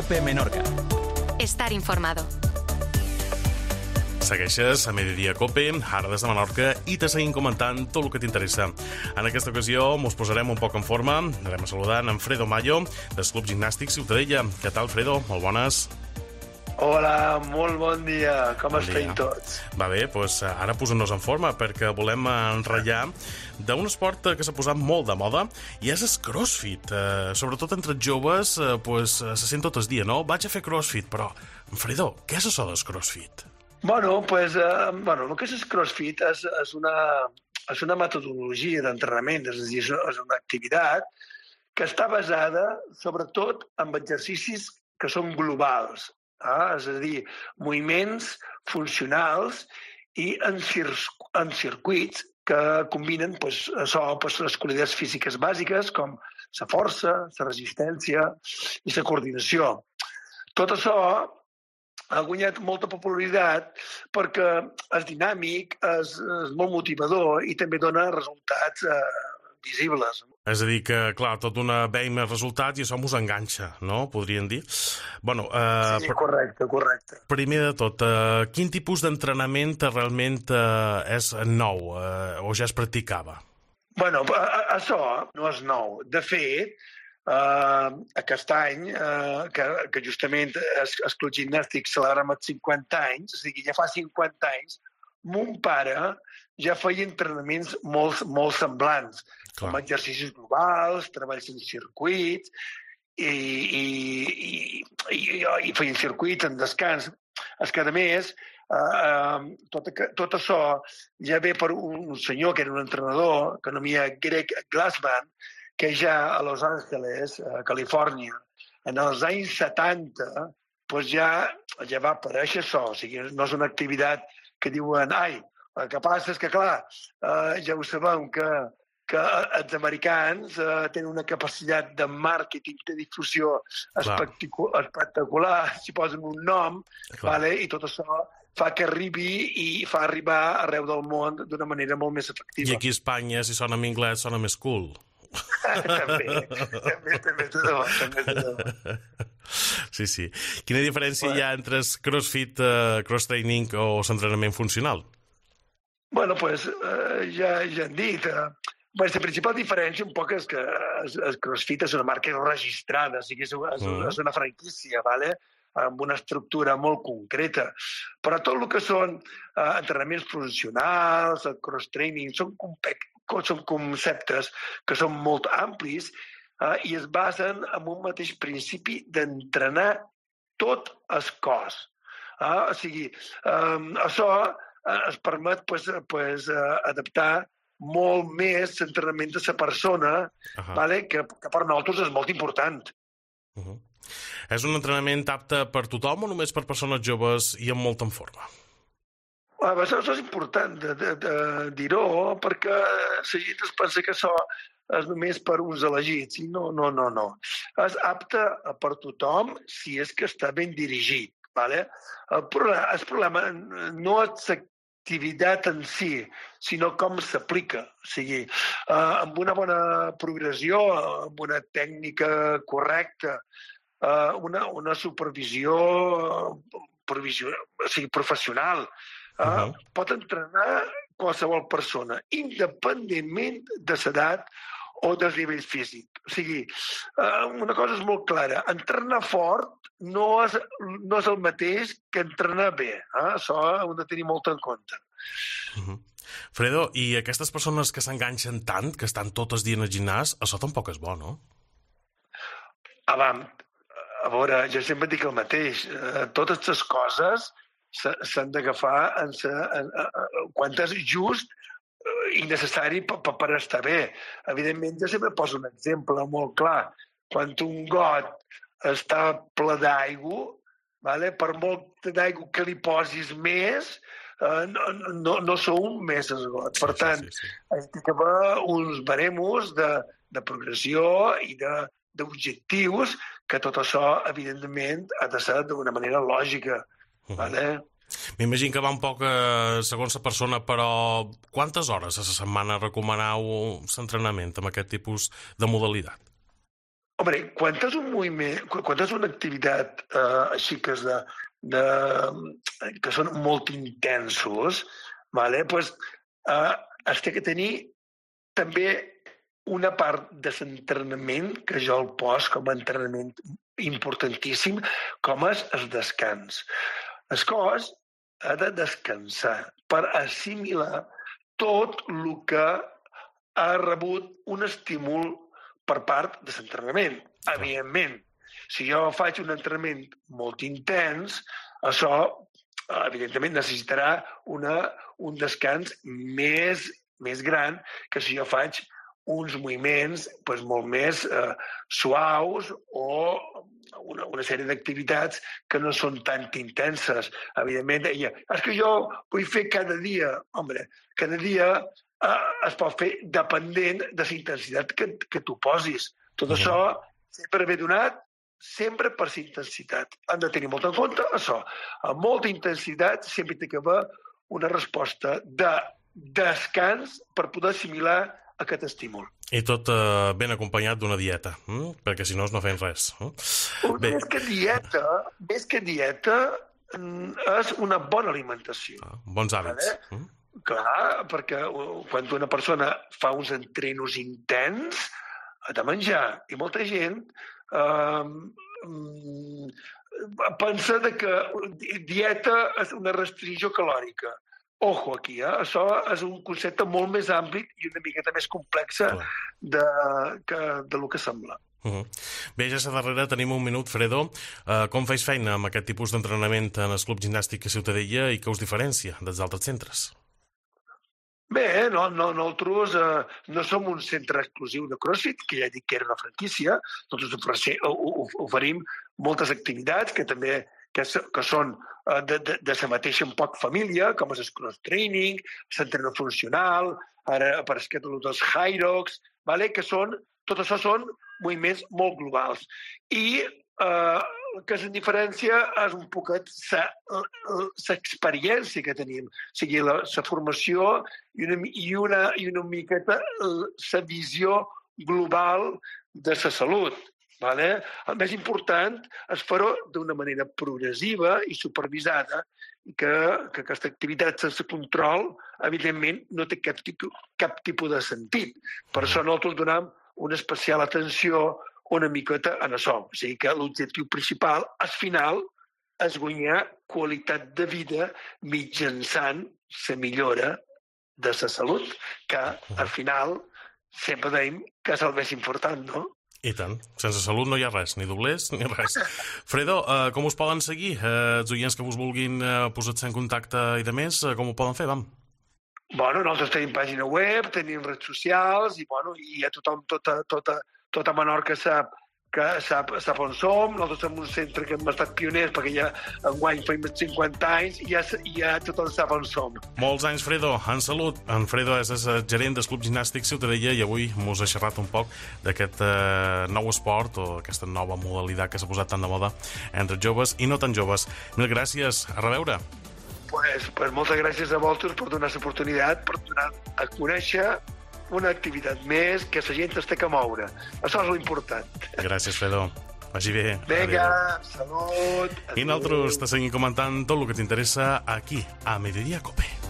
COPE Menorca. Estar informado. Segueixes a Mediodía Cope, ara des de Menorca, i te seguim comentant tot el que t'interessa. En aquesta ocasió mos posarem un poc en forma. Anem a saludar en Fredo Mayo, del Club Gimnàstic Ciutadella. Què tal, Fredo? Molt bones. Hola, molt bon dia. Com estem tots? Va bé, doncs ara posem-nos en forma, perquè volem enratllar d'un esport que s'ha posat molt de moda, i és el crossfit. Sobretot entre els joves, se sent tot el dia, no? Vaig a fer crossfit, però, Fredo, què és això del crossfit? Bueno, el que és el CrossFit és una metodologia d'entrenament, és a dir, és una activitat que està basada sobretot en exercicis que són globals, és a dir, moviments funcionals i en circuits que combinen les qualitats físiques bàsiques com la força, la resistència i la coordinació. Tot això ha guanyat molta popularitat perquè és dinàmic, és molt motivador i també dona resultats visibles. És a dir que, clar, tot una veiem els resultats i això mos enganxa, no? Podríem dir. Bueno, sí, correcte. Primer de tot, quin tipus d'entrenament realment és nou o ja es practicava? Bueno, això no és nou. De fet, aquest any, que justament el Club Gimnàstic celebrem els 50 anys, és a dir, ja fa 50 anys, mon pare ja feia entrenaments molt semblants, com exercicis globals, treballs en circuits, i feien circuits en descans. És que, a més, tot això ja ve per un senyor que era un entrenador, que anomia Greg Glassman, que ja a Los Angeles, a Califòrnia, en els anys 70, doncs ja va aparèixer això. O sigui, no és una activitat que diuen, el que passa és que, clar, ja ho sabem que els americans tenen una capacitat de màrqueting, de difusió espectacular, si posen un nom, i tot això fa que arribi i fa arribar arreu del món d'una manera molt més efectiva. I aquí a Espanya, si sona en anglès, sona més cool. també t'ho Sí. Quina diferència hi ha entre el crossfit, cross-training o l'entrenament funcional? Bueno, ja han dit. La principal diferència un poc és que el crossfit és una marca registrada, o sigui, és una franquícia, amb una estructura molt concreta. Però tot el que són entrenaments funcionals, el cross-training, són conceptes que són molt amplis i es basen en un mateix principi d'entrenar tot el cos. O sigui, això es permet adaptar molt més l'entrenament de la persona, que per nosaltres és molt important. És un entrenament apte per tothom o només per persones joves i amb molta en forma? Això és important de dir-ho, perquè la gent es pensa que això és només per uns elegits. I no. És apte per tothom si és que està ben dirigit. El problema no és l'activitat en si, sinó com s'aplica. O sigui, amb una bona progressió, amb una tècnica correcta, una supervisió professional, pot entrenar qualsevol persona, independentment de l'edat o del nivell físic. O sigui, una cosa és molt clara. Entrenar fort no és el mateix que entrenar bé. Això ho hem de tenir molt en compte. Fredo, i aquestes persones que s'enganxen tant, que estan tot el dia al gimnàs, això tampoc és bo, no? A veure, jo sempre dic el mateix. Totes les coses s'han d'agafar quan és just i necessari per estar bé. Evidentment, jo sempre poso un exemple molt clar. Quan un got està ple d'aigua, per molt d'aigua que li posis més, no són més el got. Per tant, hi ha d'haver uns baremos de progressió i d'objectius que tot això, evidentment, ha de ser d'una manera lògica. M'imagino que va un poc segons la persona, però quantes hores a la setmana recomaneu l'entrenament amb aquest tipus de modalitat? Home, quan tens un moviment, quan tens una activitat així que que són molt intensos, pues, has de tenir també una part de l'entrenament, que jo el poso com a entrenament importantíssim, com és el descans. El cos ha de descansar per assimilar tot el que ha rebut un estímul per part de l'entrenament. Evidentment, si jo faig un entrenament molt intens, això, evidentment, necessitarà un descans més gran que si jo faig uns moviments molt més suaus o una sèrie d'activitats que no són tan intenses. Evidentment, deia, és que jo vull fer cada dia. Home, cada dia es pot fer dependent de la intensitat que tu posis. Tot això sempre ve donat sempre per la intensitat. Han de tenir molt en compte això. Amb molta intensitat sempre té que haver una resposta de descans per poder assimilar aquest estímul. I tot ben acompanyat d'una dieta, perquè si no no fem res. Més que dieta és una bona alimentació. Bons hàbits. Clar, perquè quan una persona fa uns entrenos intens, ha de menjar. I molta gent pensa que dieta és una restricció calòrica. Ojo aquí, això és un concepte molt més ampli i una miqueta més complex de lo que sembla. Bé, ja a darrere tenim un minut, Fredo. Com feis feina amb aquest tipus d'entrenament en el Club Gimnàstic a Ciutadella i què us diferencia dels altres centres? Bé, nosaltres no som un centre exclusiu de CrossFit, que ja dic que era una franquícia. Nosaltres oferim moltes activitats que també que són de la mateixa un poc família, com és el cross-training, l'entrenament funcional, ara apareix els Hyrox, que tot això són moviments molt globals. I que la diferència és un poquet l'experiència que tenim, o sigui, la formació i una miqueta la visió global de la salut. El més important és fer-ho d'una manera progressiva i supervisada, que aquesta activitat sense control, evidentment, no té cap tipus de sentit. Per això nosaltres donem una especial atenció una miqueta en això. O sigui que l'objectiu principal, al final, és guanyar qualitat de vida mitjançant la millora de la salut, que al final sempre dèiem que és el més important, no? I tant. Sense salut no hi ha res, ni doblers ni res. Fredo, com us poden seguir? Els oients que us vulguin posar-se en contacte i de més, com ho poden fer? Bueno, nosaltres tenim pàgina web, tenim redes socials i ja tothom, tota Menorca sap on som. Nosaltres som un centre que hem estat pioners perquè ja enguany feim 50 anys i ja tothom sap on som. Molts anys, Fredo, en salut. En Fredo és el gerent del Club Gimnàstic Ciutadella i avui mos ha xerrat un poc d'aquest nou esport o aquesta nova modalitat que s'ha posat tan de moda entre joves i no tan joves. Mil gràcies. A reveure. Pues moltes gràcies a vosaltres per donar l'oportunitat, per donar a conèixer una activitat més que la gent es té que moure. Això és l'important. Gràcies, Fredo. Vagi bé. Vinga, salut. I nosaltres te seguim comentant tot el que t'interessa aquí, a Mediodía Cope.